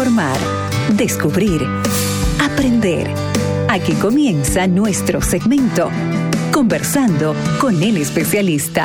informar, descubrir, aprender. Aquí comienza nuestro segmento Conversando con el especialista.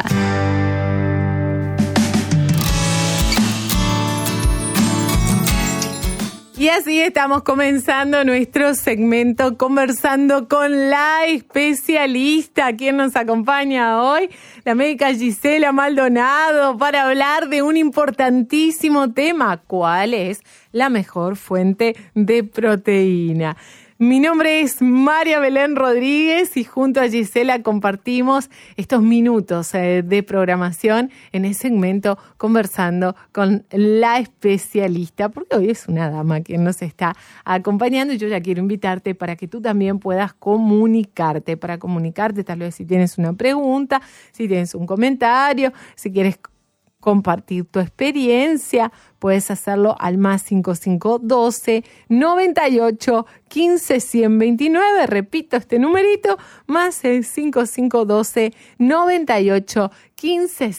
Y así estamos comenzando nuestro segmento Conversando con la especialista. ¿Quién nos acompaña hoy? La médica Gisela Maldonado para hablar de un importantísimo tema. ¿Cuál es la mejor fuente de proteína? Mi nombre es María Belén Rodríguez y junto a Gisela compartimos estos minutos de programación en el segmento Conversando con la especialista, porque hoy es una dama quien nos está acompañando y yo ya quiero invitarte para que tú también puedas comunicarte, tal vez si tienes una pregunta, si tienes un comentario, si quieres compartir tu experiencia, puedes hacerlo al más 5512 98 15 129. Repito este numerito, más 5512 98 15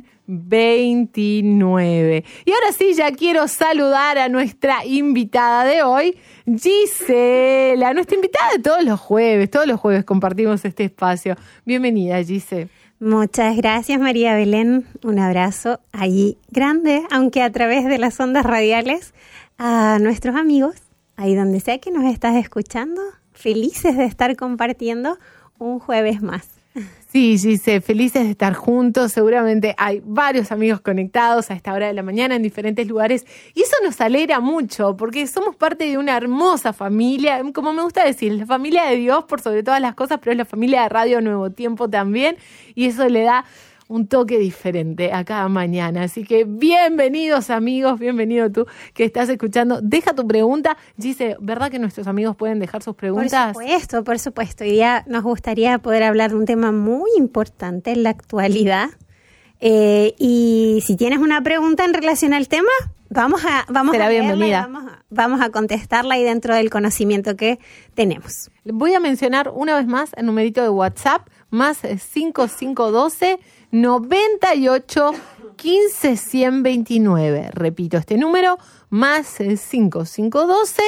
129. Y ahora sí, ya quiero saludar a nuestra invitada de hoy, Gisela, nuestra invitada de todos los jueves compartimos este espacio. Bienvenida, Gisela. Muchas gracias, María Belén. Un abrazo ahí grande, aunque a través de las ondas radiales, a nuestros amigos, ahí donde sea que nos estás escuchando, felices de estar compartiendo un jueves más. Sí, Gise, felices de estar juntos. Seguramente hay varios amigos conectados a esta hora de la mañana en diferentes lugares y eso nos alegra mucho porque somos parte de una hermosa familia, como me gusta decir, la familia de Dios por sobre todas las cosas, pero es la familia de Radio Nuevo Tiempo también y eso le da un toque diferente a cada mañana. Así que bienvenidos amigos, bienvenido tú que estás escuchando. Deja tu pregunta. Gise, ¿verdad que nuestros amigos pueden dejar sus preguntas? Por supuesto. Hoy día nos gustaría poder hablar de un tema muy importante en la actualidad. Y si tienes una pregunta en relación al tema, vamos a bienvenida. Vamos a contestarla ahí dentro del conocimiento que tenemos. Voy a mencionar una vez más el numerito de WhatsApp, más 5512 98 15 129. Repito este número, más 5512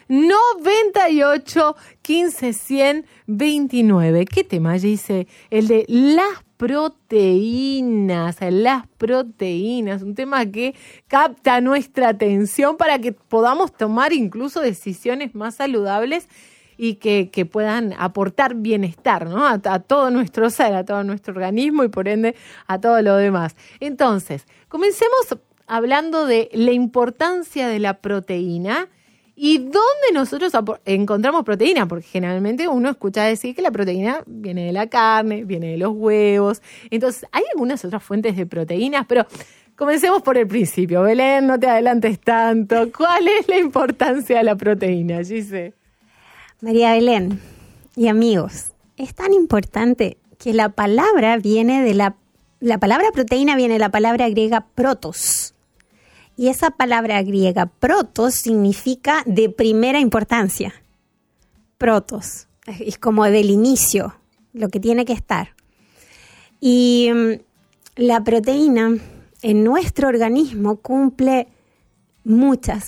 98 15 129. ¿Qué tema, dice? El de las proteínas, un tema que capta nuestra atención para que podamos tomar incluso decisiones más saludables y que puedan aportar bienestar, ¿no? A todo nuestro ser, a todo nuestro organismo y por ende a todo lo demás. Entonces, comencemos hablando de la importancia de la proteína y dónde nosotros encontramos proteína, porque generalmente uno escucha decir que la proteína viene de la carne, viene de los huevos. Entonces, hay algunas otras fuentes de proteínas, pero comencemos por el principio. Belén, no te adelantes tanto. ¿Cuál es la importancia de la proteína, Gise? María Belén y amigos, es tan importante que la palabra viene de la palabra proteína viene de la palabra griega protos. Y esa palabra griega protos significa de primera importancia. Protos, es como del inicio, lo que tiene que estar. Y la proteína en nuestro organismo cumple muchas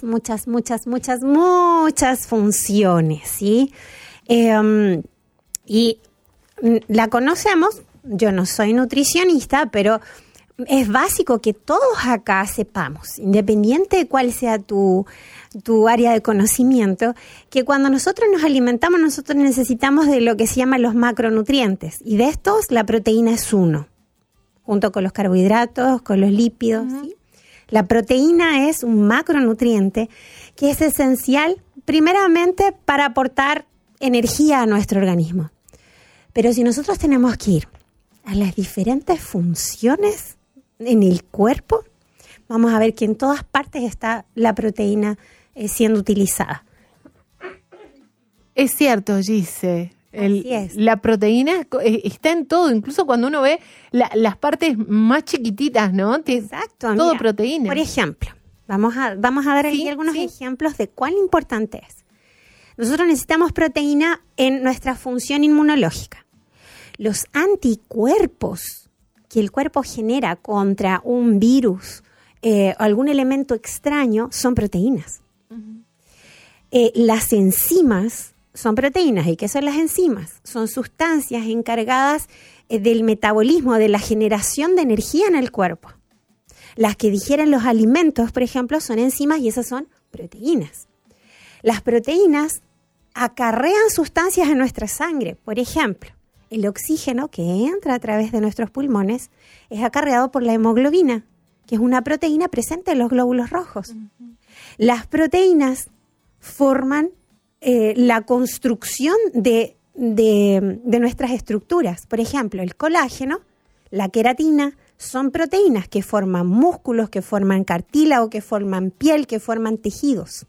funciones, ¿sí? Y la conocemos, yo no soy nutricionista, pero es básico que todos acá sepamos, independiente de cuál sea tu área de conocimiento, que cuando nosotros nos alimentamos, nosotros necesitamos de lo que se llama los macronutrientes, y de estos la proteína es uno, junto con los carbohidratos, con los lípidos, ¿sí? La proteína es un macronutriente que es esencial primeramente para aportar energía a nuestro organismo. Pero si nosotros tenemos que ir a las diferentes funciones en el cuerpo, vamos a ver que en todas partes está la proteína siendo utilizada. Es cierto, Gise. La proteína está en todo, incluso cuando uno ve las partes más chiquititas, ¿no? Exacto, todo mira, proteína. Por ejemplo, vamos a dar aquí algunos ejemplos de cuán importante es. Nosotros necesitamos proteína en nuestra función inmunológica. Los anticuerpos que el cuerpo genera contra un virus o algún elemento extraño son proteínas. Uh-huh. las enzimas son proteínas. ¿Y qué son las enzimas? Son sustancias encargadas del metabolismo, de la generación de energía en el cuerpo. Las que digieren los alimentos, por ejemplo, son enzimas y esas son proteínas. Las proteínas acarrean sustancias en nuestra sangre. Por ejemplo, el oxígeno que entra a través de nuestros pulmones es acarreado por la hemoglobina, que es una proteína presente en los glóbulos rojos. Las proteínas forman la construcción de nuestras estructuras. Por ejemplo, el colágeno, la queratina, son proteínas que forman músculos, que forman cartílago, que forman piel, que forman tejidos.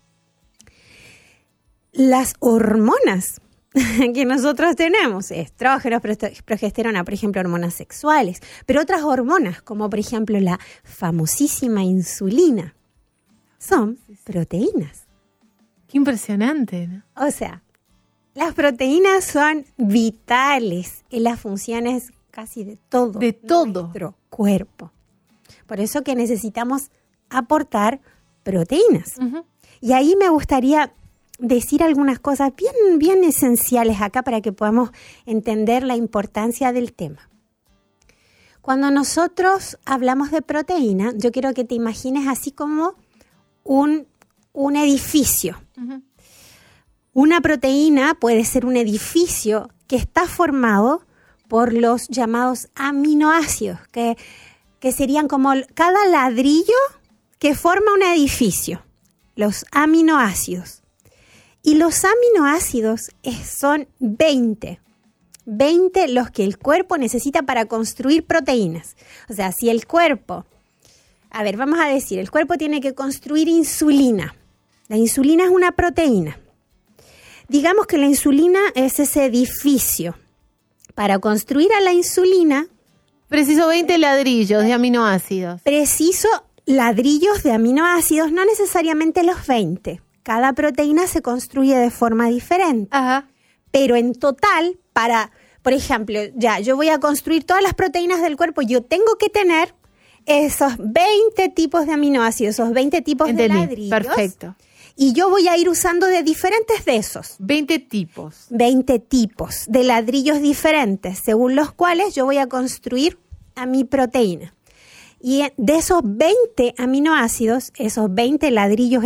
Las hormonas que nosotros tenemos, estrógenos, progesterona, por ejemplo, hormonas sexuales, pero otras hormonas, como por ejemplo la famosísima insulina, son proteínas. Qué impresionante, ¿no? O sea, las proteínas son vitales en las funciones casi de todo nuestro cuerpo. Por eso que necesitamos aportar proteínas. Uh-huh. Y ahí me gustaría decir algunas cosas bien esenciales acá para que podamos entender la importancia del tema. Cuando nosotros hablamos de proteína, yo quiero que te imagines así como un edificio. Uh-huh. Una proteína puede ser un edificio que está formado por los llamados aminoácidos, que serían como cada ladrillo que forma un edificio, los aminoácidos. Y los aminoácidos son 20 los que el cuerpo necesita para construir proteínas. O sea, si el cuerpo, vamos a decir, el cuerpo tiene que construir insulina. La insulina es una proteína. Digamos que la insulina es ese edificio. Para construir a la insulina, preciso 20 ladrillos de aminoácidos. Preciso ladrillos de aminoácidos, no necesariamente los 20. Cada proteína se construye de forma diferente. Ajá. Pero en total, por ejemplo, yo voy a construir todas las proteínas del cuerpo, yo tengo que tener esos 20 tipos de aminoácidos, esos 20 tipos de ladrillos. Perfecto. Y yo voy a ir usando de diferentes de esos. 20 tipos. 20 tipos de ladrillos diferentes, según los cuales yo voy a construir a mi proteína. Y de esos 20 aminoácidos, esos 20 ladrillos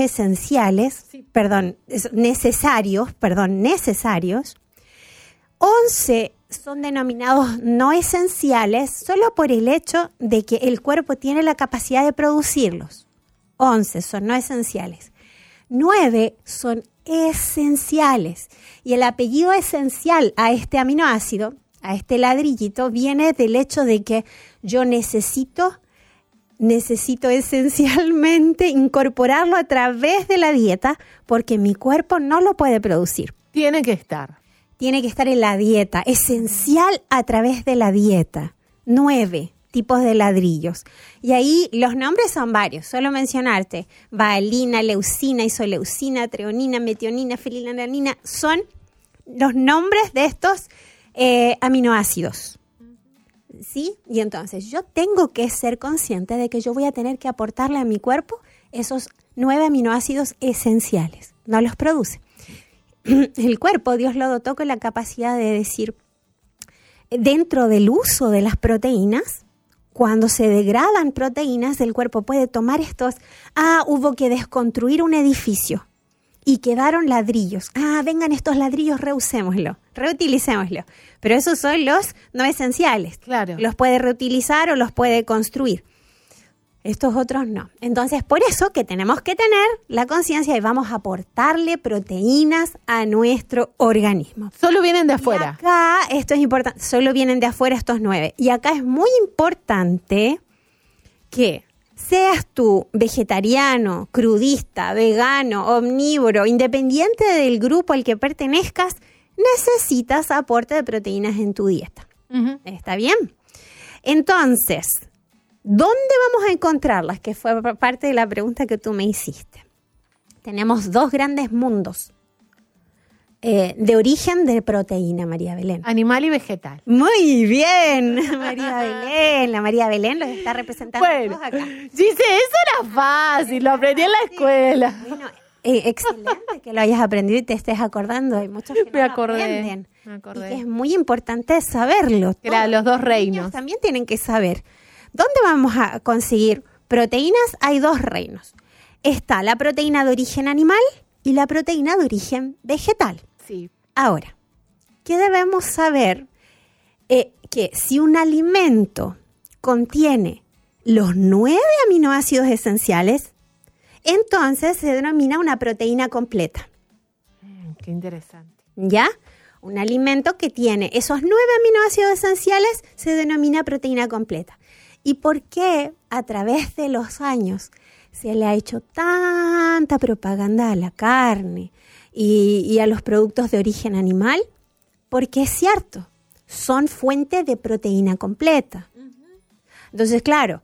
necesarios, 11 son denominados no esenciales solo por el hecho de que el cuerpo tiene la capacidad de producirlos. 11 son no esenciales. 9 son esenciales. Y el apellido esencial a este aminoácido, a este ladrillito, viene del hecho de que yo necesito esencialmente incorporarlo a través de la dieta porque mi cuerpo no lo puede producir. Tiene que estar en la dieta, esencial a través de la dieta. 9 tipos de ladrillos. Y ahí los nombres son varios, solo mencionarte. Valine, leucina, isoleucina, treonina, metionina, fenilalanina, son los nombres de estos aminoácidos. ¿Sí? Y entonces yo tengo que ser consciente de que yo voy a tener que aportarle a mi cuerpo esos 9 aminoácidos esenciales. No los produce. El cuerpo, Dios lo dotó con la capacidad de decir, dentro del uso de las proteínas, cuando se degradan proteínas, el cuerpo puede tomar estos, hubo que desconstruir un edificio y quedaron ladrillos. Vengan estos ladrillos, reutilicémoslo. Pero esos son los no esenciales. Claro. Los puede reutilizar o los puede construir. Estos otros no. Entonces, por eso que tenemos que tener la conciencia y vamos a aportarle proteínas a nuestro organismo. Solo vienen de afuera. Y acá, esto es importante, solo vienen de afuera estos 9. Y acá es muy importante que seas tú vegetariano, crudista, vegano, omnívoro, independiente del grupo al que pertenezcas, necesitas aporte de proteínas en tu dieta. Uh-huh. ¿Está bien? Entonces, ¿dónde vamos a encontrarlas? Que fue parte de la pregunta que tú me hiciste. Tenemos 2 grandes mundos de origen de proteína, María Belén. Animal y vegetal. Muy bien, María Belén. La María Belén los está representando todos acá. Dice, eso era fácil, lo aprendí en la escuela. Bueno, Excelente que lo hayas aprendido y te estés acordando. Hay muchos que no lo aprenden. Me acordé. Y que es muy importante saberlo. Era los dos reinos. Ellos también tienen que saber. ¿Dónde vamos a conseguir proteínas? Hay dos reinos. Está la proteína de origen animal y la proteína de origen vegetal. Sí. Ahora, ¿qué debemos saber? Que si un alimento contiene los 9 aminoácidos esenciales, entonces se denomina una proteína completa. Qué interesante. ¿Ya? Un alimento que tiene esos 9 aminoácidos esenciales se denomina proteína completa. ¿Y por qué a través de los años se le ha hecho tanta propaganda a la carne y a los productos de origen animal? Porque es cierto, son fuente de proteína completa. Entonces, claro,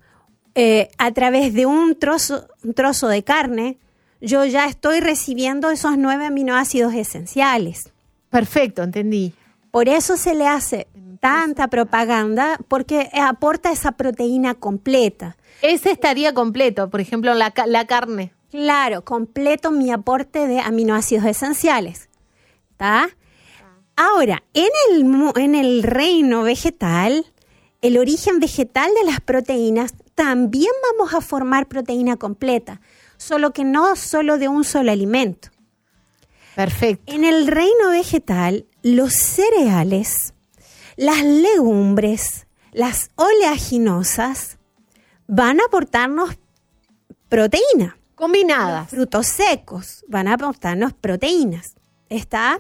a través de un trozo de carne, yo ya estoy recibiendo esos 9 aminoácidos esenciales. Perfecto, entendí. Por eso se le hace tanta propaganda, porque aporta esa proteína completa. Ese estaría completo, por ejemplo, la carne. Claro, completo mi aporte de aminoácidos esenciales. ¿Está? Ahora, en el reino vegetal, el origen vegetal de las proteínas, también vamos a formar proteína completa, solo que no solo de un solo alimento. Perfecto. En el reino vegetal, los cereales, las legumbres, las oleaginosas van a aportarnos proteína. Combinadas. Los frutos secos van a aportarnos proteínas. ¿Está?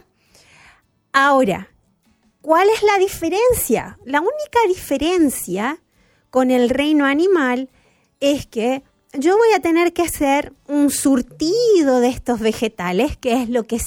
Ahora, ¿cuál es la diferencia? La única diferencia con el reino animal es que yo voy a tener que hacer un surtido de estos vegetales, que es lo que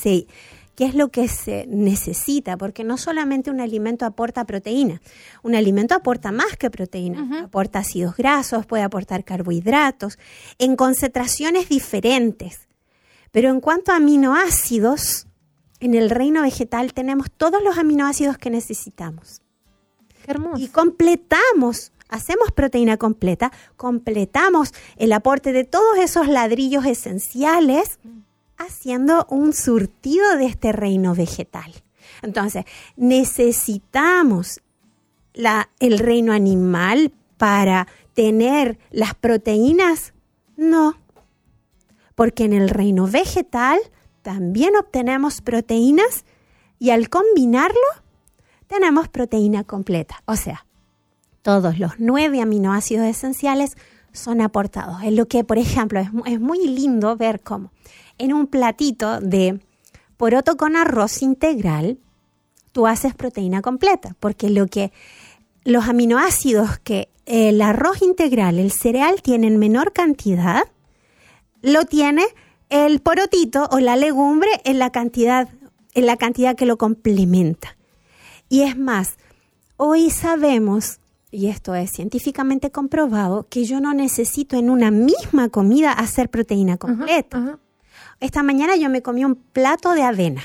se necesita, porque no solamente un alimento aporta proteína, un alimento aporta más que proteína, aporta ácidos grasos, puede aportar carbohidratos, en concentraciones diferentes. Pero en cuanto a aminoácidos, en el reino vegetal tenemos todos los aminoácidos que necesitamos. Qué hermoso. Y hacemos proteína completa, completamos el aporte de todos esos ladrillos esenciales haciendo un surtido de este reino vegetal. Entonces, ¿necesitamos el reino animal para tener las proteínas? No, porque en el reino vegetal también obtenemos proteínas y al combinarlo tenemos proteína completa. O sea, todos los 9 aminoácidos esenciales son aportados. Es lo que, por ejemplo, es muy lindo ver cómo en un platito de poroto con arroz integral, tú haces proteína completa, porque los aminoácidos que el arroz integral, el cereal, tiene en menor cantidad, lo tiene el porotito o la legumbre en la cantidad que lo complementa. Y es más, hoy sabemos, y esto es científicamente comprobado, que yo no necesito en una misma comida hacer proteína completa. Esta mañana yo me comí un plato de avena.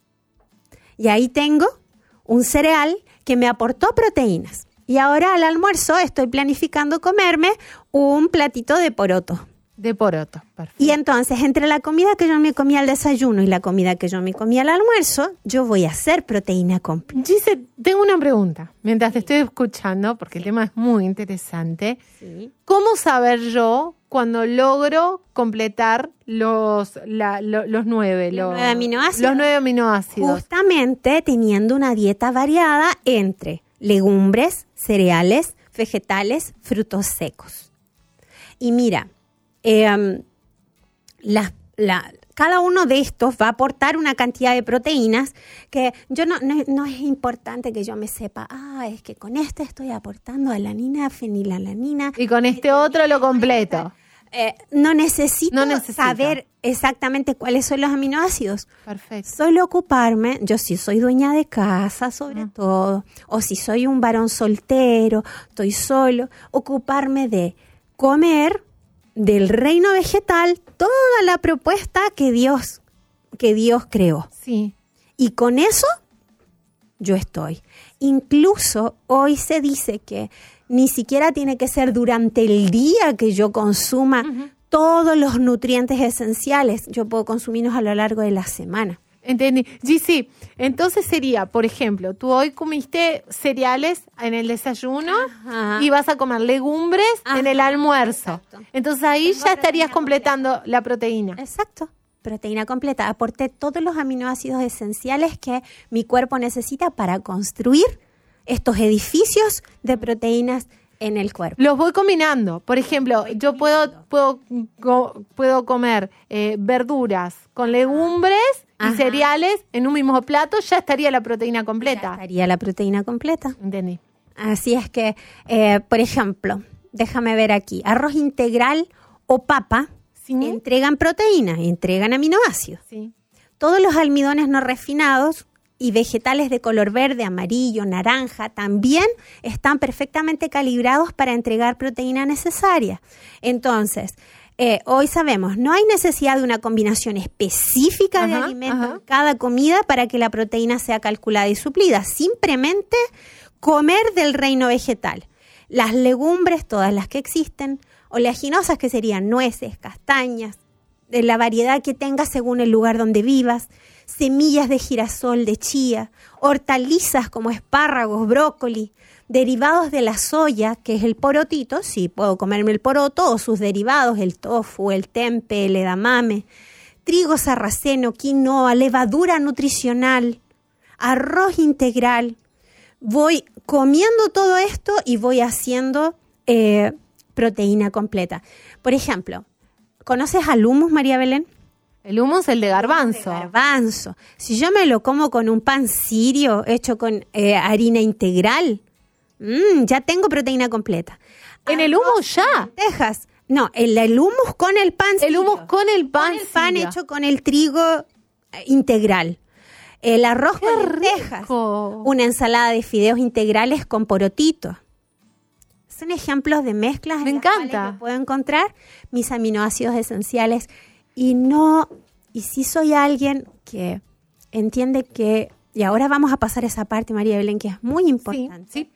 Y ahí tengo un cereal que me aportó proteínas. Y ahora al almuerzo estoy planificando comerme un platito de poroto. De poroto, perfecto. Y entonces, entre la comida que yo me comí al desayuno y la comida que yo me comí al almuerzo, yo voy a hacer proteína completa. Gise, tengo una pregunta. Mientras te estoy escuchando, porque el tema es muy interesante. Sí. ¿Cómo saber yo cuando logro completar los 9? Los 9 aminoácidos. Los 9 aminoácidos. Justamente teniendo una dieta variada entre legumbres, cereales, vegetales, frutos secos. Y mira, cada uno de estos va a aportar una cantidad de proteínas que yo no es importante que yo me sepa, es que con este estoy aportando alanina, fenilalanina. Y con este otro lo completo. No necesito saber exactamente cuáles son los aminoácidos. Perfecto. Solo ocuparme, yo si soy dueña de casa sobre todo, o si soy un varón soltero, estoy solo, ocuparme de comer del reino vegetal toda la propuesta que Dios creó. Sí. Y con eso yo estoy. Incluso hoy se dice que ni siquiera tiene que ser durante el día que yo consuma todos los nutrientes esenciales yo puedo consumirlos a lo largo de la semana. Entendí. Sí, entonces sería, por ejemplo, tú hoy comiste cereales en el desayuno y vas a comer legumbres en el almuerzo. Exacto. Entonces ahí ya estarías completando la proteína. Exacto. Proteína completa. Aporté todos los aminoácidos esenciales que mi cuerpo necesita para construir estos edificios de proteínas en el cuerpo. Los voy combinando. Por ejemplo, yo puedo comer verduras con legumbres y cereales en un mismo plato, ya estaría la proteína completa. Ya estaría la proteína completa. Entendí. Así es que, por ejemplo, déjame ver aquí, arroz integral o papa entregan proteínas, entregan aminoácidos. Sí. Todos los almidones no refinados y vegetales de color verde, amarillo, naranja, también están perfectamente calibrados para entregar proteína necesaria. Entonces, hoy sabemos, no hay necesidad de una combinación específica de alimentos en cada comida para que la proteína sea calculada y suplida. Simplemente comer del reino vegetal. Las legumbres, todas las que existen, oleaginosas que serían nueces, castañas, de la variedad que tengas según el lugar donde vivas, semillas de girasol, de chía, hortalizas como espárragos, brócoli, derivados de la soya, que es el porotito, sí, puedo comerme el poroto o sus derivados, el tofu, el tempe, el edamame, trigo sarraceno, quinoa, levadura nutricional, arroz integral. Voy comiendo todo esto y voy haciendo proteína completa. Por ejemplo, ¿conoces al hummus, María Belén? El hummus, el de garbanzo. Garbanzo. Si yo me lo como con un pan sirio hecho con harina integral, ya tengo proteína completa. ¿En el hummus ya? Lentejas. No, el hummus con el pan sirio. El hummus con el pan sirio. El pan hecho con el trigo integral. El arroz con lentejas. Una ensalada de fideos integrales con porotito. Son ejemplos de mezclas Me encanta. Que puedo encontrar mis aminoácidos esenciales y si soy alguien que entiende que, y ahora vamos a pasar esa parte, María Belén, que es muy importante,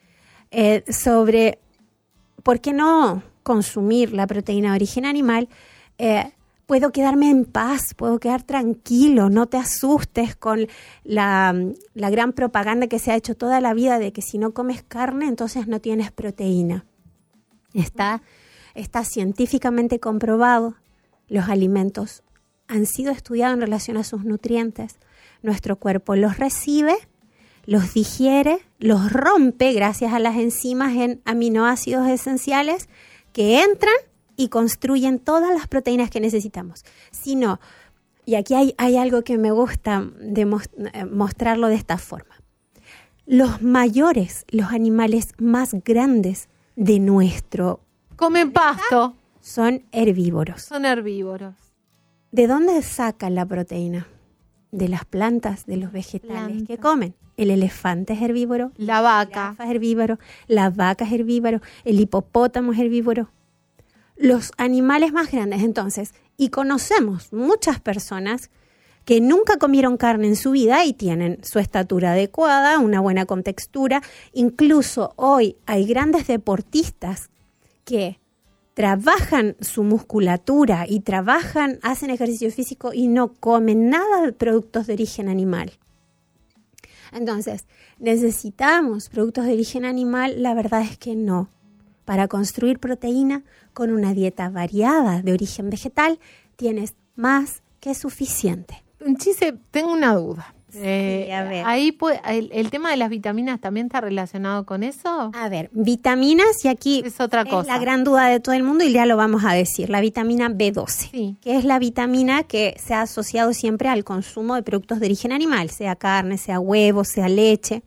sobre por qué no consumir la proteína de origen animal, puedo quedarme en paz, puedo quedar tranquilo, no te asustes con la gran propaganda que se ha hecho toda la vida de que si no comes carne, entonces no tienes proteína. Está científicamente comprobado. Los alimentos han sido estudiados en relación a sus nutrientes. Nuestro cuerpo los recibe, los digiere, los rompe gracias a las enzimas en aminoácidos esenciales que entran y construyen todas las proteínas que necesitamos. Si no, y aquí hay algo que me gusta mostrarlo de esta forma. Los animales más grandes de nuestro comen pasto. Son herbívoros. Son herbívoros. ¿De dónde sacan la proteína? De las plantas, de los vegetales que comen. El elefante es herbívoro. La vaca. La jirafa es herbívoro. La vaca es herbívoro. El hipopótamo es herbívoro. Los animales más grandes, entonces. Y conocemos muchas personas que nunca comieron carne en su vida y tienen su estatura adecuada, una buena contextura. Incluso hoy hay grandes deportistas que trabajan su musculatura y hacen ejercicio físico y no comen nada de productos de origen animal. Entonces, ¿necesitamos productos de origen animal? La verdad es que no. Para construir proteína con una dieta variada de origen vegetal, tienes más que suficiente. Chise, tengo una duda. Sí, a ver. Ahí el tema de las vitaminas también está relacionado con eso. A ver, vitaminas, y aquí es otra cosa. Es la gran duda de todo el mundo y ya lo vamos a decir. La vitamina B12, sí, que es la vitamina que se ha asociado siempre al consumo de productos de origen animal, sea carne, sea huevo, sea leche.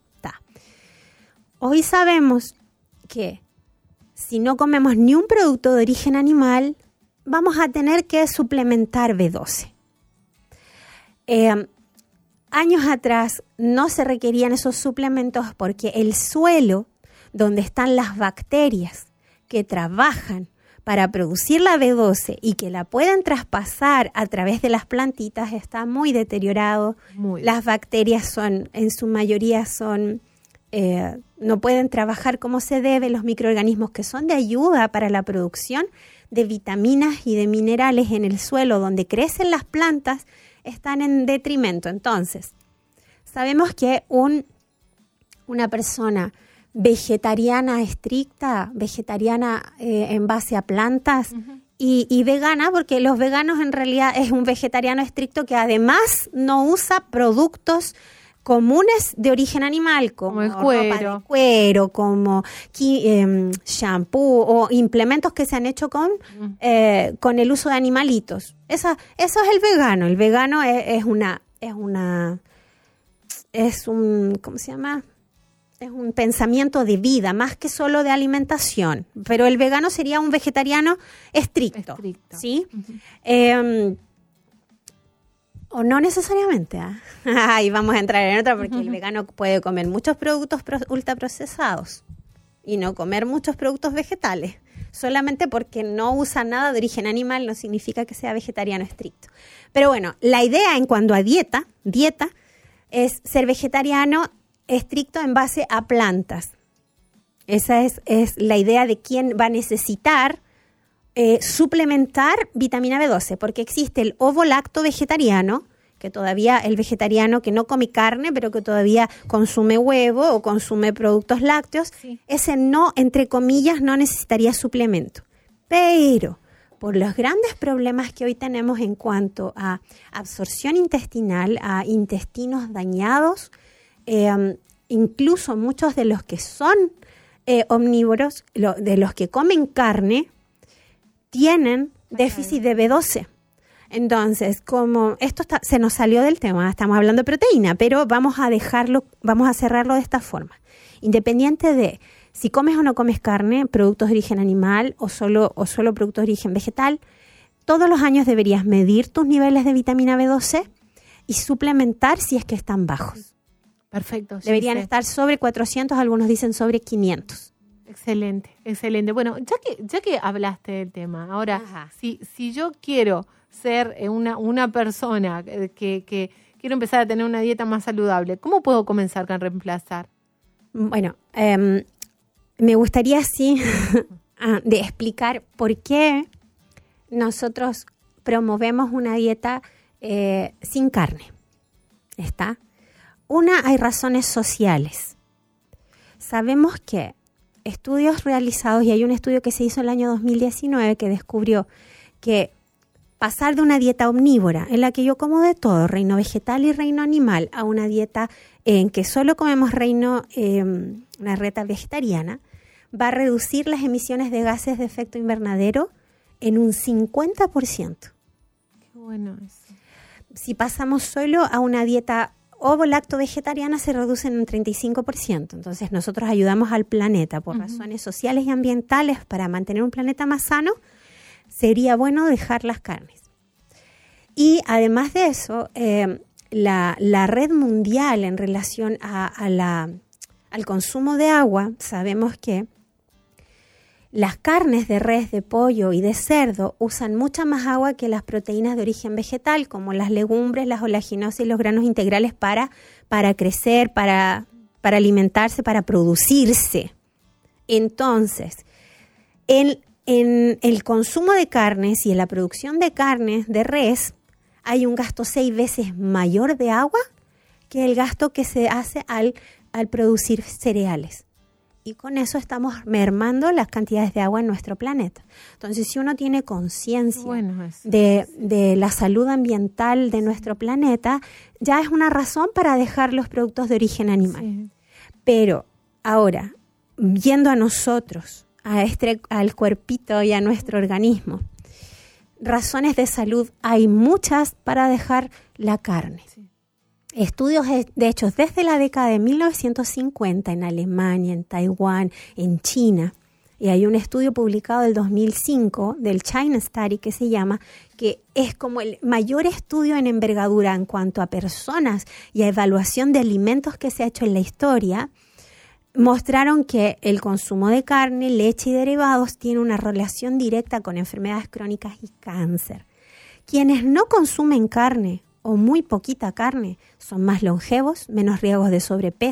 Hoy sabemos que si no comemos ni un producto de origen animal, vamos a tener que suplementar B12. Años atrás no se requerían esos suplementos porque el suelo donde están las bacterias que trabajan para producir la B12 y que la puedan traspasar a través de las plantitas está muy deteriorado. Las bacterias en su mayoría no pueden trabajar como se debe. Los microorganismos que son de ayuda para la producción de vitaminas y de minerales en el suelo donde crecen las plantas están en detrimento. Entonces, sabemos que una persona vegetariana estricta, vegetariana en base a plantas, y vegana, porque los veganos en realidad es un vegetariano estricto que además no usa productos comunes de origen animal, como el cuero, ropa de cuero, como shampoo o implementos que se han hecho con el uso de animalitos. Eso es el vegano. El vegano es un, ¿cómo se llama? Es un pensamiento de vida, más que solo de alimentación. Pero el vegano sería un vegetariano estricto. ¿Sí? O no necesariamente. Ahí vamos a entrar en otra, porque el vegano puede comer muchos productos ultraprocesados y no comer muchos productos vegetales. Solamente porque no usa nada de origen animal no significa que sea vegetariano estricto. Pero bueno, la idea en cuanto a dieta es ser vegetariano estricto en base a plantas. Esa es la idea de quién va a necesitar suplementar vitamina B12, porque existe el ovo-lacto vegetariano, que todavía el vegetariano que no come carne, pero que todavía consume huevo o consume productos lácteos, ese no, entre comillas, no necesitaría suplemento. Pero por los grandes problemas que hoy tenemos en cuanto a absorción intestinal, a intestinos dañados, incluso muchos de los que son omnívoros, de los que comen carne, tienen déficit de B12. Entonces, como esto se nos salió del tema, estamos hablando de proteína, pero vamos a cerrarlo de esta forma. Independiente de si comes o no comes carne, productos de origen animal o solo productos de origen vegetal, todos los años deberías medir tus niveles de vitamina B12 y suplementar si es que están bajos. Perfecto. Deberían estar sobre 400, algunos dicen sobre 500. Excelente, excelente. Bueno, ya que hablaste del tema, ahora, si yo quiero ser una persona que quiero empezar a tener una dieta más saludable, ¿cómo puedo comenzar con reemplazar? Bueno, me gustaría de explicar por qué nosotros promovemos una dieta sin carne. ¿Está? Hay razones sociales. Sabemos que estudios realizados, y hay un estudio que se hizo en el año 2019 que descubrió que pasar de una dieta omnívora, en la que yo como de todo, reino vegetal y reino animal, a una dieta en que solo comemos una dieta vegetariana, va a reducir las emisiones de gases de efecto invernadero en un 50%. Qué bueno eso. Si pasamos solo a una dieta ovo-lacto vegetariana, se reduce en un 35%. Entonces nosotros ayudamos al planeta por razones sociales y ambientales para mantener un planeta más sano. Sería bueno dejar las carnes. Y además de eso, la red mundial en relación al consumo de agua, sabemos que las carnes de res, de pollo y de cerdo usan mucha más agua que las proteínas de origen vegetal, como las legumbres, las oleaginosas y los granos integrales para crecer, para alimentarse, para producirse. Entonces, en el consumo de carnes y en la producción de carnes de res, hay un gasto 6 veces mayor de agua que el gasto que se hace al producir cereales. Y con eso estamos mermando las cantidades de agua en nuestro planeta. Entonces, si uno tiene conciencia de la salud ambiental de nuestro planeta, ya es una razón para dejar los productos de origen animal. Sí. Pero ahora, viendo a nosotros, al cuerpito y a nuestro organismo, razones de salud hay muchas para dejar la carne. Sí. Estudios, de hecho, desde la década de 1950 en Alemania, en Taiwán, en China, y hay un estudio publicado del 2005 del China Study que se llama, que es como el mayor estudio en envergadura en cuanto a personas y a evaluación de alimentos que se ha hecho en la historia, mostraron que el consumo de carne, leche y derivados tiene una relación directa con enfermedades crónicas y cáncer. Quienes no consumen carne o muy poquita carne son más longevos, menos riesgos de sobrepeso,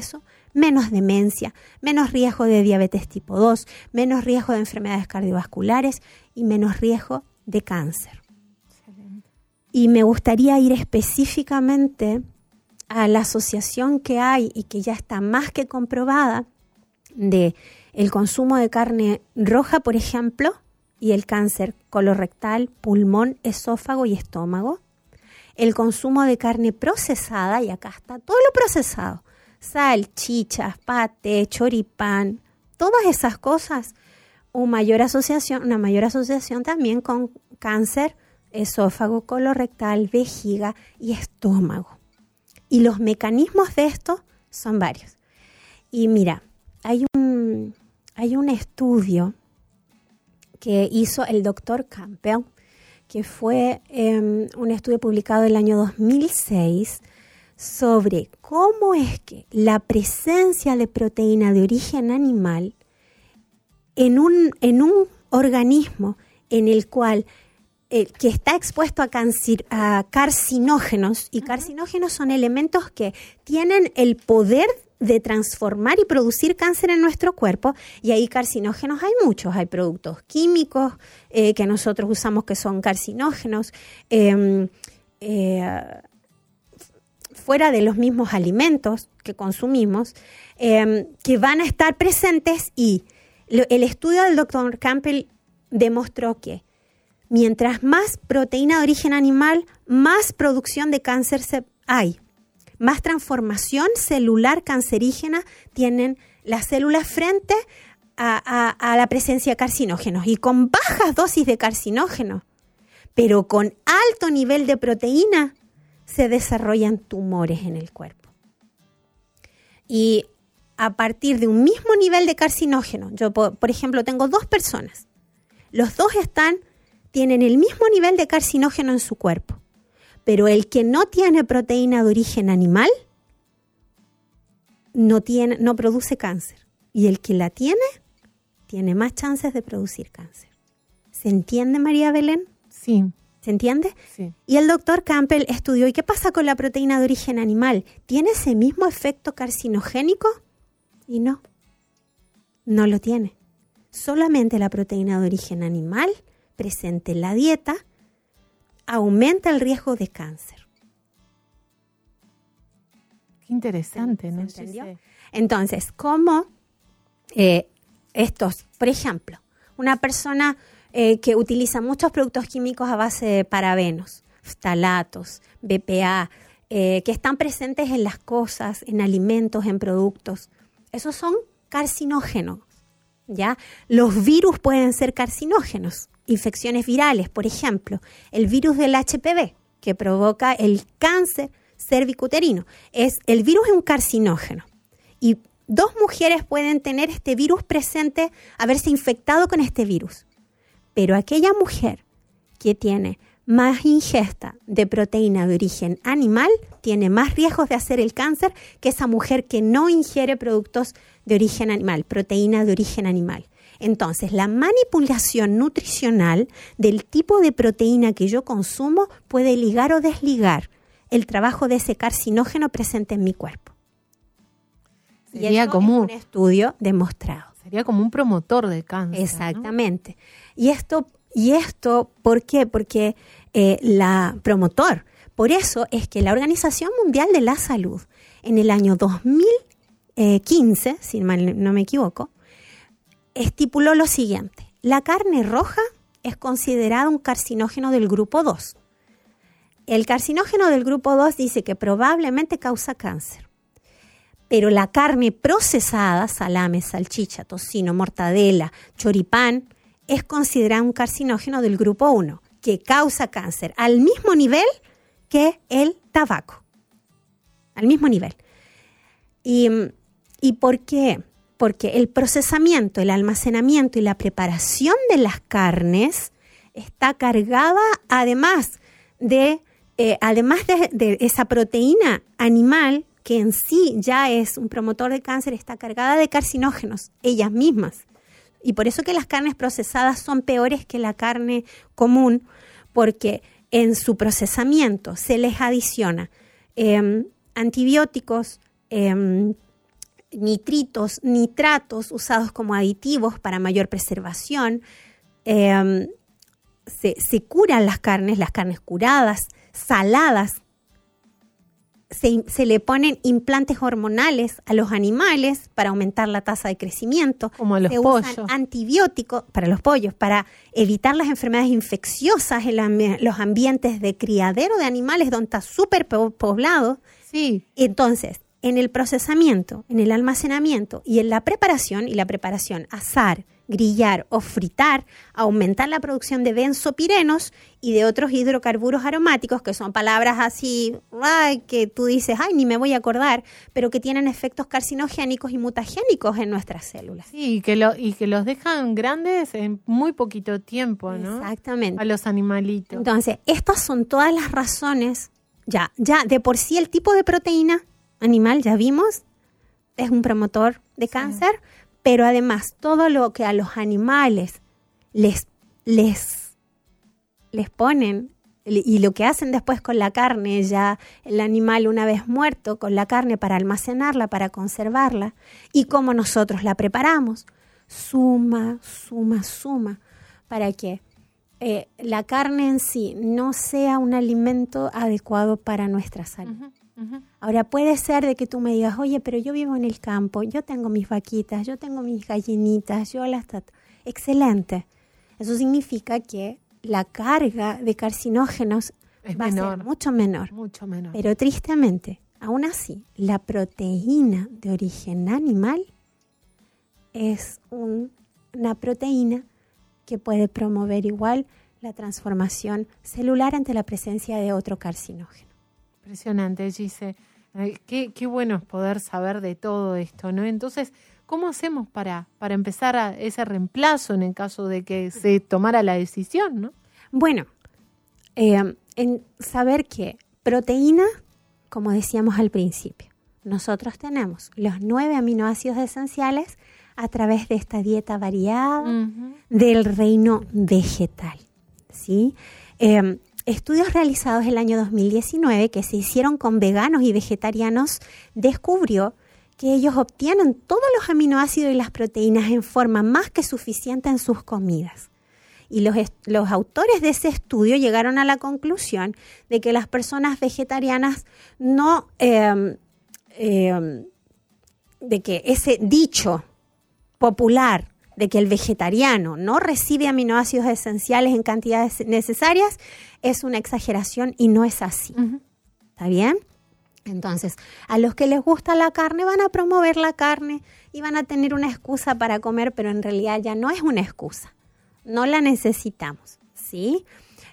menos demencia, menos riesgo de diabetes tipo 2, menos riesgo de enfermedades cardiovasculares y menos riesgo de cáncer. Excelente. Y me gustaría ir específicamente a la asociación que hay y que ya está más que comprobada de el consumo de carne roja, por ejemplo, y el cáncer colorectal, pulmón, esófago y estómago. El consumo de carne procesada, y acá está todo lo procesado, salchichas, paté, choripán, todas esas cosas, una mayor asociación también con cáncer, esófago, colorectal, vejiga y estómago. Y los mecanismos de esto son varios. Y mira, hay un estudio que hizo el doctor Campbell, que fue un estudio publicado el año 2006 sobre cómo es que la presencia de proteína de origen animal en un organismo en el cual que está expuesto a carcinógenos, y carcinógenos son elementos que tienen el poder de transformar y producir cáncer en nuestro cuerpo, y ahí carcinógenos hay muchos, hay productos químicos que nosotros usamos que son carcinógenos, fuera de los mismos alimentos que consumimos, que van a estar presentes, y el estudio del Dr. Campbell demostró que mientras más proteína de origen animal, más producción de cáncer hay. Más transformación celular cancerígena tienen las células frente a la presencia de carcinógenos. Y con bajas dosis de carcinógenos, pero con alto nivel de proteína, se desarrollan tumores en el cuerpo. Y a partir de un mismo nivel de carcinógeno, yo por ejemplo tengo 2 personas, los dos tienen el mismo nivel de carcinógeno en su cuerpo. Pero el que no tiene proteína de origen animal no produce cáncer. Y el que la tiene más chances de producir cáncer. ¿Se entiende, María Belén? Sí. ¿Se entiende? Sí. Y el doctor Campbell estudió, ¿y qué pasa con la proteína de origen animal? ¿Tiene ese mismo efecto carcinogénico? Y no lo tiene. Solamente la proteína de origen animal presente en la dieta aumenta el riesgo de cáncer. Qué interesante, ¿no? ¿Se entendió? Entonces, ¿cómo por ejemplo, una persona que utiliza muchos productos químicos a base de parabenos, ftalatos, BPA, que están presentes en las cosas, en alimentos, en productos, esos son carcinógenos, ¿ya? Los virus pueden ser carcinógenos. Infecciones virales, por ejemplo, el virus del HPV, que provoca el cáncer cervicuterino. El virus es un carcinógeno. Y 2 mujeres pueden tener este virus presente, haberse infectado con este virus. Pero aquella mujer que tiene más ingesta de proteína de origen animal tiene más riesgos de hacer el cáncer que esa mujer que no ingiere productos de origen animal, proteína de origen animal. Entonces, la manipulación nutricional del tipo de proteína que yo consumo puede ligar o desligar el trabajo de ese carcinógeno presente en mi cuerpo. Sería es un estudio demostrado. Sería como un promotor de cáncer. Exactamente. ¿No? Y esto, ¿por qué? Porque por eso es que la Organización Mundial de la Salud, en el año 2015, si mal no me equivoco, estipuló lo siguiente: la carne roja es considerada un carcinógeno del grupo 2. El carcinógeno del grupo 2 dice que probablemente causa cáncer. Pero la carne procesada, salame, salchicha, tocino, mortadela, choripán, es considerada un carcinógeno del grupo 1, que causa cáncer al mismo nivel que el tabaco. Al mismo nivel. ¿Y por qué? Porque el procesamiento, el almacenamiento y la preparación de las carnes está cargada, además de esa proteína animal, que en sí ya es un promotor de cáncer, está cargada de carcinógenos, ellas mismas. Y por eso que las carnes procesadas son peores que la carne común, porque en su procesamiento se les adiciona antibióticos, nitritos, nitratos usados como aditivos para mayor preservación. Se curan las carnes curadas, saladas. Se le ponen implantes hormonales a los animales para aumentar la tasa de crecimiento. Como a los pollos. Se usan antibióticos para los pollos, para evitar las enfermedades infecciosas en los ambientes de criadero de animales donde está súper poblado. Sí. Entonces, en el procesamiento, en el almacenamiento y en la preparación, asar, grillar o fritar, aumentar la producción de benzopirenos y de otros hidrocarburos aromáticos, que son palabras así, que tú dices, ni me voy a acordar, pero que tienen efectos carcinogénicos y mutagénicos en nuestras células. Sí, y que los dejan grandes en muy poquito tiempo, ¿no? Exactamente. A los animalitos. Entonces, estas son todas las razones, ya de por sí el tipo de proteína animal, ya vimos, es un promotor de cáncer, pero además todo lo que a los animales les ponen y lo que hacen después con la carne, ya el animal una vez muerto, con la carne para almacenarla, para conservarla, y cómo nosotros la preparamos, suma, para que la carne en sí no sea un alimento adecuado para nuestra salud. Ahora puede ser de que tú me digas, oye, pero yo vivo en el campo, yo tengo mis vaquitas, yo tengo mis gallinitas, excelente. Eso significa que la carga de carcinógenos va a ser mucho menor. Pero tristemente, aún así, la proteína de origen animal es una proteína que puede promover igual la transformación celular ante la presencia de otro carcinógeno. Impresionante, Gise. Qué bueno es poder saber de todo esto, ¿no? Entonces, ¿cómo hacemos para empezar a ese reemplazo en el caso de que se tomara la decisión, ¿no? Bueno, en saber que proteína, como decíamos al principio, nosotros tenemos los 9 aminoácidos esenciales a través de esta dieta variada del reino vegetal, ¿sí? Estudios realizados el año 2019 que se hicieron con veganos y vegetarianos descubrió que ellos obtienen todos los aminoácidos y las proteínas en forma más que suficiente en sus comidas. Y los autores de ese estudio llegaron a la conclusión de que las personas vegetarianas de que ese dicho popular de que el vegetariano no recibe aminoácidos esenciales en cantidades necesarias es una exageración y no es así. ¿Está bien? Entonces, a los que les gusta la carne van a promover la carne y van a tener una excusa para comer, pero en realidad ya no es una excusa. No la necesitamos, ¿sí?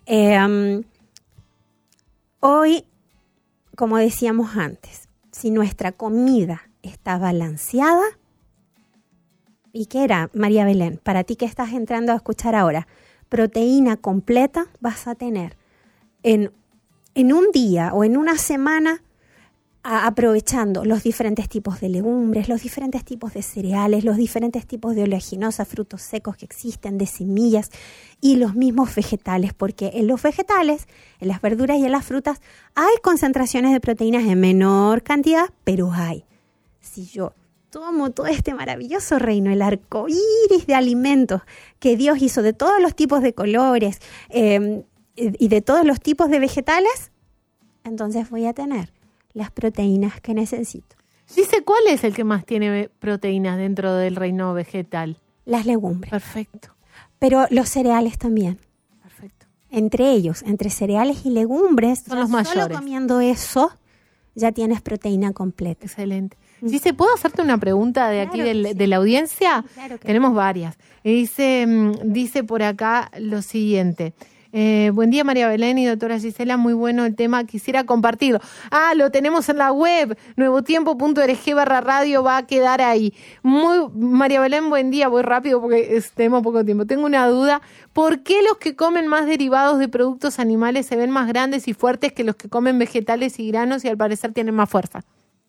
Hoy, como decíamos antes, si nuestra comida está balanceada, ¿y qué era, María Belén? Para ti que estás entrando a escuchar ahora, proteína completa vas a tener en un día o en una semana, aprovechando los diferentes tipos de legumbres, los diferentes tipos de cereales, los diferentes tipos de oleaginosas, frutos secos que existen, de semillas y los mismos vegetales, porque en los vegetales, en las verduras y en las frutas hay concentraciones de proteínas en menor cantidad, pero hay. Si yo tomo todo este maravilloso reino, el arco iris de alimentos que Dios hizo de todos los tipos de colores y de todos los tipos de vegetales, entonces voy a tener las proteínas que necesito. Dice, ¿cuál es el que más tiene proteínas dentro del reino vegetal? Las legumbres. Perfecto. Pero los cereales también. Perfecto. Entre ellos, entre cereales y legumbres, son los mayores. Solo comiendo eso ya tienes proteína completa. Excelente. Dice, ¿puedo hacerte una pregunta de aquí de la audiencia? Claro que tenemos varias. Dice por acá lo siguiente. Buen día, María Belén y doctora Gisela, muy bueno el tema, quisiera compartirlo. Lo tenemos en la web, nuevotiempo.org/radio, va a quedar ahí. María Belén, buen día, voy rápido porque tenemos poco tiempo. Tengo una duda, ¿por qué los que comen más derivados de productos animales se ven más grandes y fuertes que los que comen vegetales y granos y al parecer tienen más fuerza?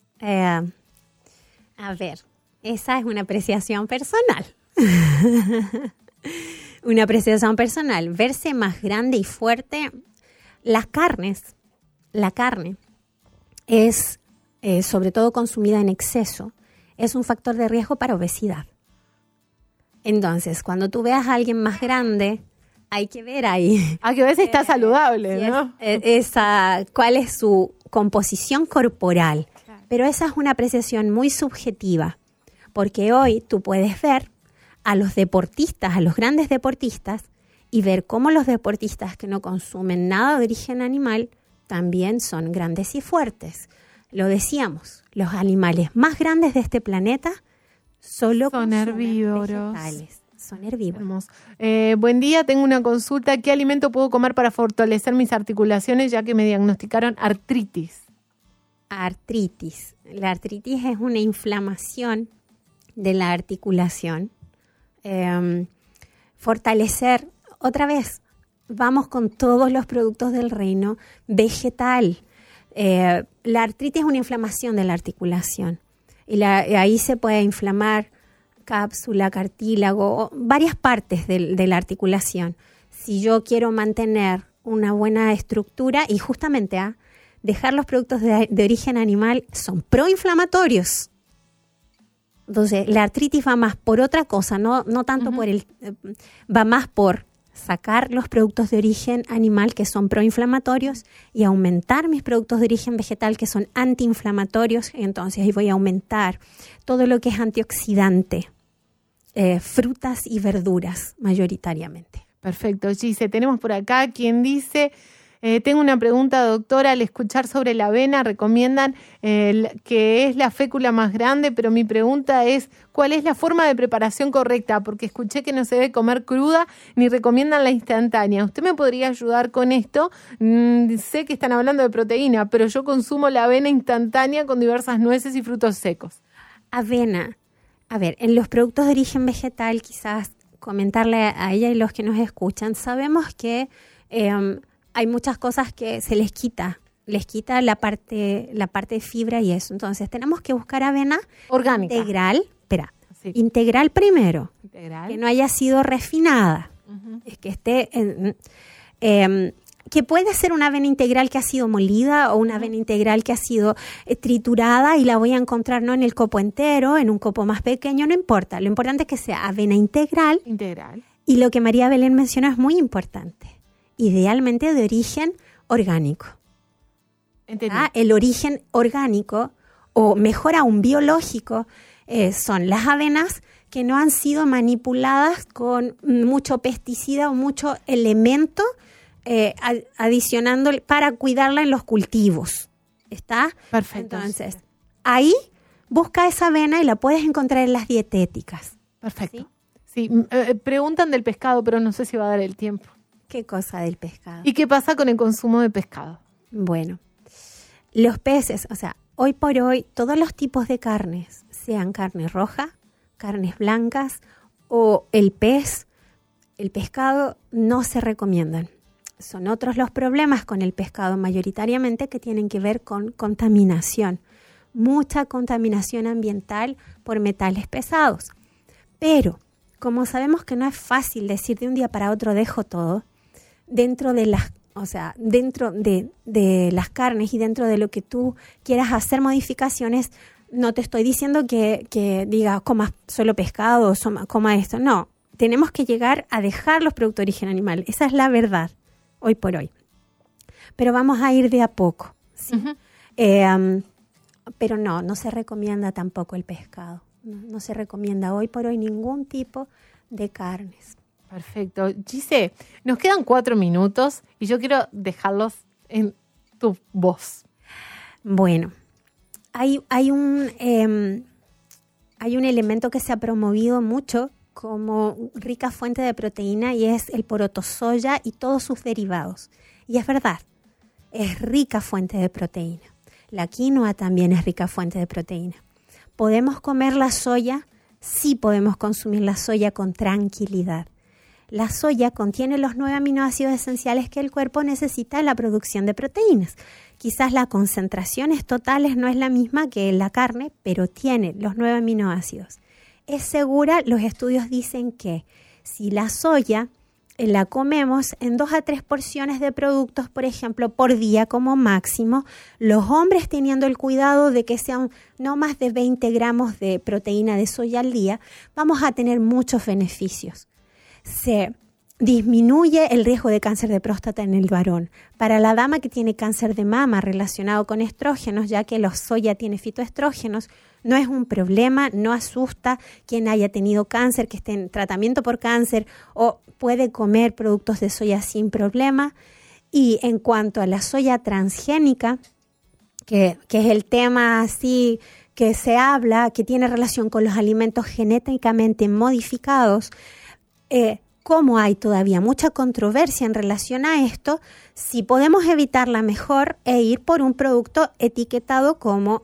A ver, esa es una apreciación personal. Una apreciación personal. Verse más grande y fuerte. La carne es, sobre todo consumida en exceso, es un factor de riesgo para obesidad. Entonces, cuando tú veas a alguien más grande, hay que ver ahí. A que a veces está saludable, si ¿no? cuál es su composición corporal. Claro. Pero esa es una apreciación muy subjetiva, porque hoy tú puedes ver a los deportistas, a los grandes deportistas, y ver cómo los deportistas que no consumen nada de origen animal también son grandes y fuertes. Lo decíamos, los animales más grandes de este planeta solo son herbívoros. Vegetales. Son herbívoros. Buen día, tengo una consulta. ¿Qué alimento puedo comer para fortalecer mis articulaciones ya que me diagnosticaron artritis? Artritis. La artritis es una inflamación de la articulación. Fortalecer, otra vez, vamos con todos los productos del reino vegetal. La artritis es una inflamación de la articulación y ahí se puede inflamar cápsula, cartílago, varias partes de la articulación. Si yo quiero mantener una buena estructura y justamente dejar los productos de origen animal son proinflamatorios. Entonces, la artritis va más por otra cosa, no tanto por va más por sacar los productos de origen animal que son proinflamatorios y aumentar mis productos de origen vegetal que son antiinflamatorios. Entonces ahí voy a aumentar todo lo que es antioxidante, frutas y verduras mayoritariamente. Perfecto, Gise. Tenemos por acá quien dice... tengo una pregunta, doctora. Al escuchar sobre la avena recomiendan que es la fécula más grande, pero mi pregunta es ¿cuál es la forma de preparación correcta? Porque escuché que no se debe comer cruda ni recomiendan la instantánea. ¿Usted me podría ayudar con esto? Sé que están hablando de proteína, pero yo consumo la avena instantánea con diversas nueces y frutos secos. Avena. A ver, en los productos de origen vegetal, quizás comentarle a ella y los que nos escuchan, sabemos que... hay muchas cosas que se les quita la parte de fibra y eso. Entonces, tenemos que buscar avena orgánica. Integral primero. Integral. Que no haya sido refinada. Es que esté que puede ser una avena integral que ha sido molida o una avena integral que ha sido triturada y la voy a encontrar no en el copo entero, en un copo más pequeño, no importa. Lo importante es que sea avena integral. Y lo que María Belén mencionó es muy importante. Idealmente de origen orgánico. El origen orgánico, o mejor aún biológico, son las avenas que no han sido manipuladas con mucho pesticida o mucho elemento adicionando para cuidarla en los cultivos. ¿Está? Perfecto. Entonces, ahí busca esa avena y la puedes encontrar en las dietéticas. Perfecto. Sí, preguntan del pescado, pero no sé si va a dar el tiempo. ¿Qué cosa del pescado? ¿Y qué pasa con el consumo de pescado? Bueno, los peces, o sea, hoy por hoy, todos los tipos de carnes, sean carne roja, carnes blancas o el pescado no se recomiendan. Son otros los problemas con el pescado mayoritariamente que tienen que ver con contaminación. Mucha contaminación ambiental por metales pesados. Pero, como sabemos que no es fácil decir de un día para otro dejo todo, dentro de las carnes y dentro de lo que tú quieras hacer modificaciones, no te estoy diciendo que diga coma solo pescado o coma esto. No, tenemos que llegar a dejar los productos de origen animal. Esa es la verdad, hoy por hoy. Pero vamos a ir de a poco, ¿sí? Pero no se recomienda tampoco el pescado. No se recomienda hoy por hoy ningún tipo de carnes. Perfecto. Gise, nos quedan 4 minutos y yo quiero dejarlos en tu voz. Bueno, hay un elemento que se ha promovido mucho como rica fuente de proteína y es el poroto soya y todos sus derivados. Y es verdad, es rica fuente de proteína. La quinoa también es rica fuente de proteína. ¿Podemos comer la soya? Sí podemos consumir la soya con tranquilidad. La soya contiene los 9 aminoácidos esenciales que el cuerpo necesita en la producción de proteínas. Quizás las concentraciones totales no es la misma que en la carne, pero tiene los 9 aminoácidos. Es segura, los estudios dicen que si la soya la comemos en 2 a 3 porciones de productos, por ejemplo, por día como máximo. Los hombres teniendo el cuidado de que sean no más de 20 gramos de proteína de soya al día, vamos a tener muchos beneficios. Se disminuye el riesgo de cáncer de próstata en el varón. Para la dama que tiene cáncer de mama relacionado con estrógenos, ya que la soya tiene fitoestrógenos, no es un problema, no asusta quien haya tenido cáncer, que esté en tratamiento por cáncer, o puede comer productos de soya sin problema. Y en cuanto a la soya transgénica, que es el tema así que se habla, que tiene relación con los alimentos genéticamente modificados, como hay todavía mucha controversia en relación a esto, si podemos evitarla mejor e ir por un producto etiquetado como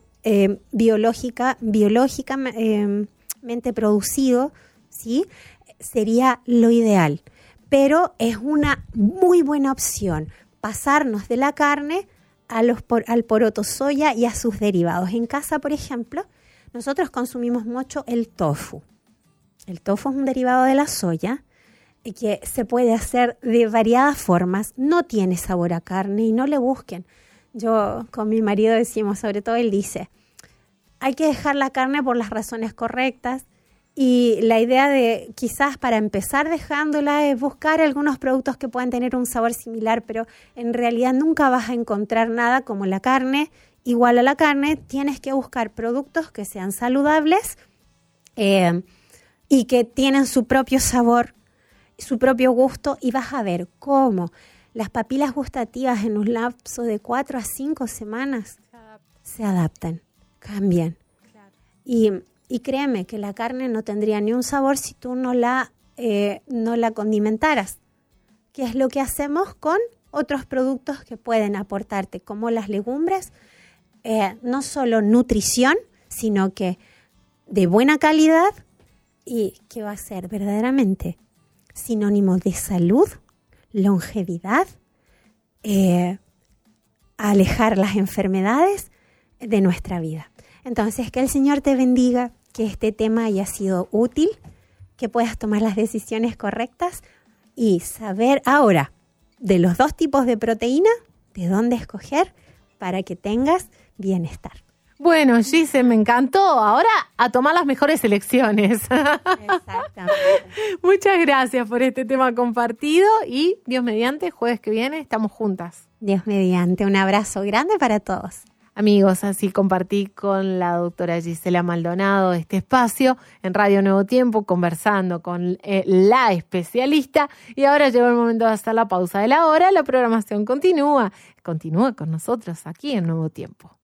biológicamente producido, ¿sí? Sería lo ideal. Pero es una muy buena opción pasarnos de la carne al poroto soya y a sus derivados. En casa, por ejemplo, nosotros consumimos mucho el tofu. El tofu es un derivado de la soya que se puede hacer de variadas formas, no tiene sabor a carne y no le busquen. Yo con mi marido decimos, sobre todo él dice, hay que dejar la carne por las razones correctas y la idea de quizás para empezar dejándola es buscar algunos productos que puedan tener un sabor similar, pero en realidad nunca vas a encontrar nada como la carne, igual a la carne. Tienes que buscar productos que sean saludables y que tienen su propio sabor, su propio gusto, y vas a ver cómo las papilas gustativas en un lapso de 4 a 5 semanas se adaptan, cambian. Claro. Y créeme que la carne no tendría ni un sabor si tú no la condimentaras, que es lo que hacemos con otros productos que pueden aportarte, como las legumbres, no solo nutrición, sino que de buena calidad y que va a ser verdaderamente sinónimo de salud, longevidad, alejar las enfermedades de nuestra vida. Entonces, que el Señor te bendiga, que este tema haya sido útil, que puedas tomar las decisiones correctas y saber ahora de los 2 tipos de proteína, de dónde escoger para que tengas bienestar. Bueno, Gise, me encantó. Ahora a tomar las mejores elecciones. Exactamente. Muchas gracias por este tema compartido y Dios mediante, jueves que viene estamos juntas. Dios mediante, un abrazo grande para todos. Amigos, así compartí con la doctora Gisela Maldonado este espacio en Radio Nuevo Tiempo, conversando con la especialista. Y ahora llegó el momento de hacer la pausa de la hora. La programación continúa con nosotros aquí en Nuevo Tiempo.